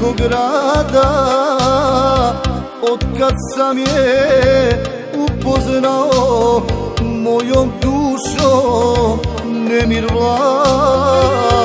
velikog grada, otkad sam je upoznao, mojom dušom nemir vlada.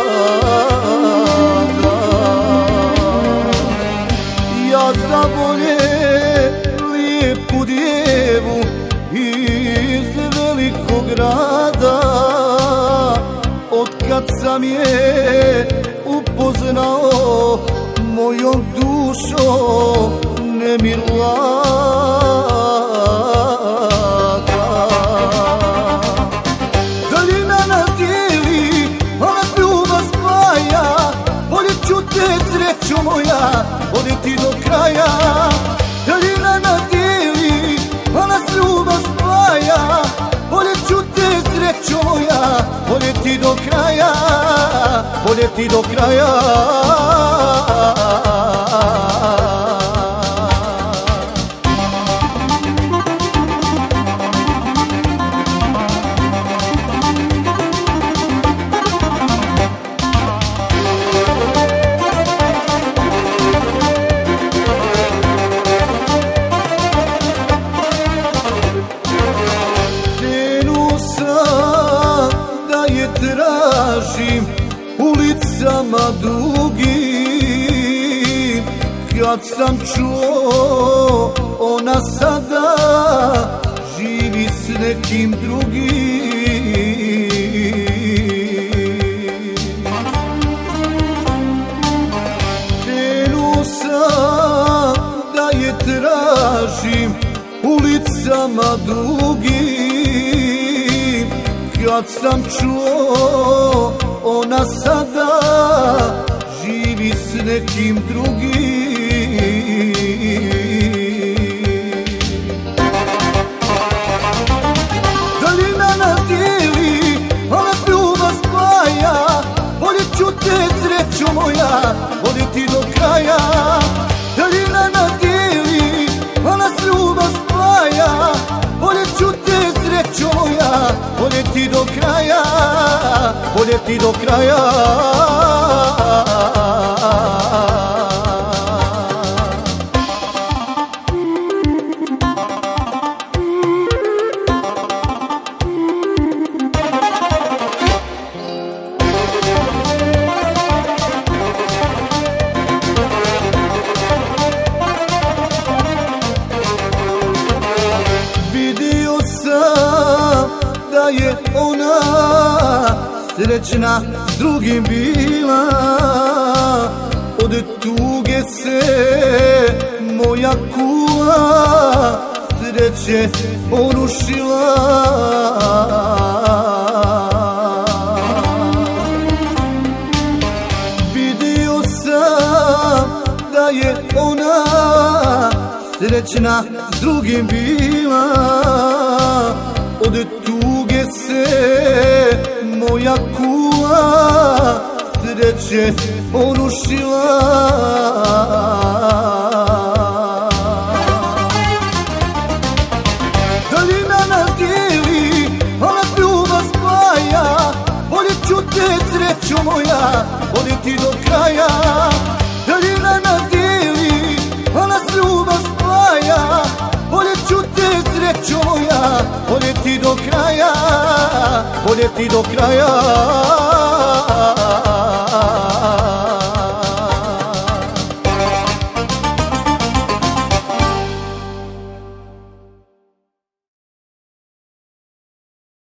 Ja zavolje lijepu djevu iz velikog grada, otkad sam je upoznao, mojom dušom nemir vlada. Daljina nas dijeli, a nas ljubav spaja, voljet ću te srećo moja, voljeti do kraja. Daljina nas dijeli, a nas ljubav spaja, voljet ću te srećo moja, voljeti do kraja, voljeti do kraja. Tražim ulicama dugim, kad sam čuo ona sada živi s nekim drugim. Krenuo sam da je tražim ulicama dugim, kad sam čuo ona sada živi s nekim drugim. Daljina nas dijeli, a nas ljubav spaja, voljet ću te srećo moja, voljeti do kraja. Daljina nas dijeli, a nas ljubav spaja, voljet ću te srećo moja, voljeti do kraja, voljeti do kraja. Vidio sam da je ona srećna s drugim bila, od tuge se moja kuva sreće porušila. Vidio sam da je ona srećna s drugim bila, od tuge se moja kuva sreće porušila. Daljina nas dijeli, a nas ljubav spaja, voljet ću te srećo moja, voljeti do kraja. Daljina nas dijeli, a nas ljubav spaja, voljet ću te srećo moja, voljeti do kraja, voljeti do kraja.